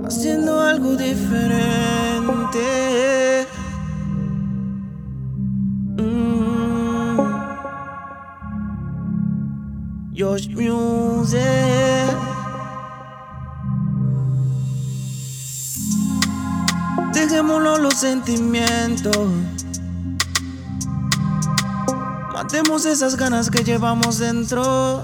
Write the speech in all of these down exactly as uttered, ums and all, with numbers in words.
haciendo algo diferente. Mm. Josh Music. Dejémoslo los sentimientos, matemos esas ganas que llevamos dentro.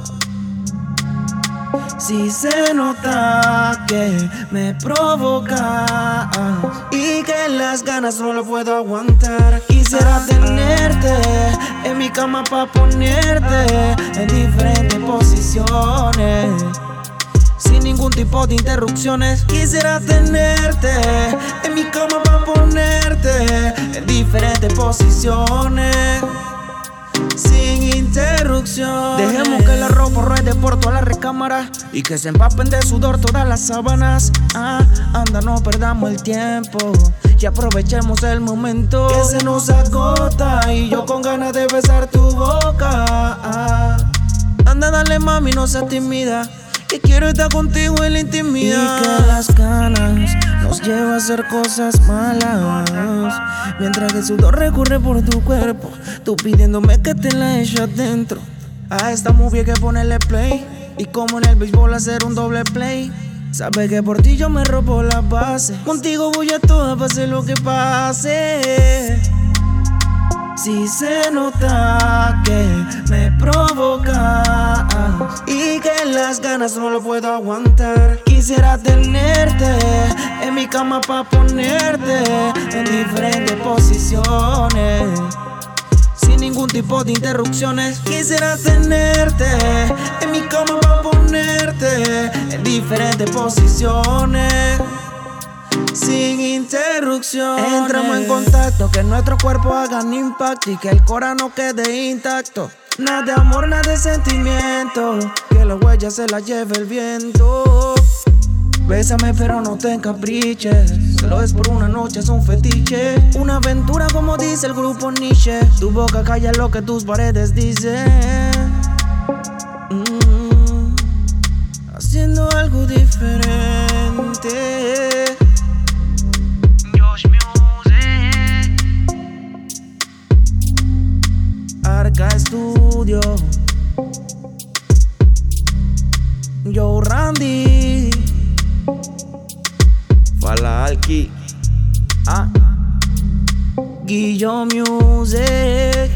Si se nota que me provocas y que las ganas no lo puedo aguantar, quisiera tenerte en mi cama pa' ponerte en diferentes posiciones, sin ningún tipo de interrupciones. Quisiera tenerte en mi cama pa' ponerte en diferentes posiciones, sin interrupción. Dejemos que la ropa ruede por toda la recámara y que se empapen de sudor todas las sábanas. Ah, anda, no perdamos el tiempo y aprovechemos el momento que se nos agota, y yo con ganas de besar tu boca. Ah, anda, dale mami, no seas tímida, que quiero estar contigo en la intimidad. Y que las ganas nos llevan a hacer cosas malas, mientras que el sudor recurre por tu cuerpo, tú pidiéndome que te la eche adentro. A esta movie hay que ponerle play, y como en el béisbol hacer un doble play. Sabes que por ti yo me robo la base, contigo voy a toda pase lo que pase. Si se nota que me provocas y que las ganas no lo puedo aguantar, quisiera tenerte en mi cama pa' ponerte en diferentes posiciones, sin ningún tipo de interrupciones. Quisiera tenerte en mi cama pa' ponerte en diferentes posiciones, sin interrupción. Entramos en contacto, que nuestros cuerpos hagan impacto y que el corazón no quede intacto. Nada de amor, nada de sentimiento, que la huella se la lleve el viento. Bésame pero no te encapriches, solo es por una noche, es un fetiche, una aventura como dice el grupo Nietzsche. Tu boca calla lo que tus paredes dicen. mm, Haciendo algo diferente. Josh Music, Arca Studio, Yo Randy, Falalki, ah, Guillo Music.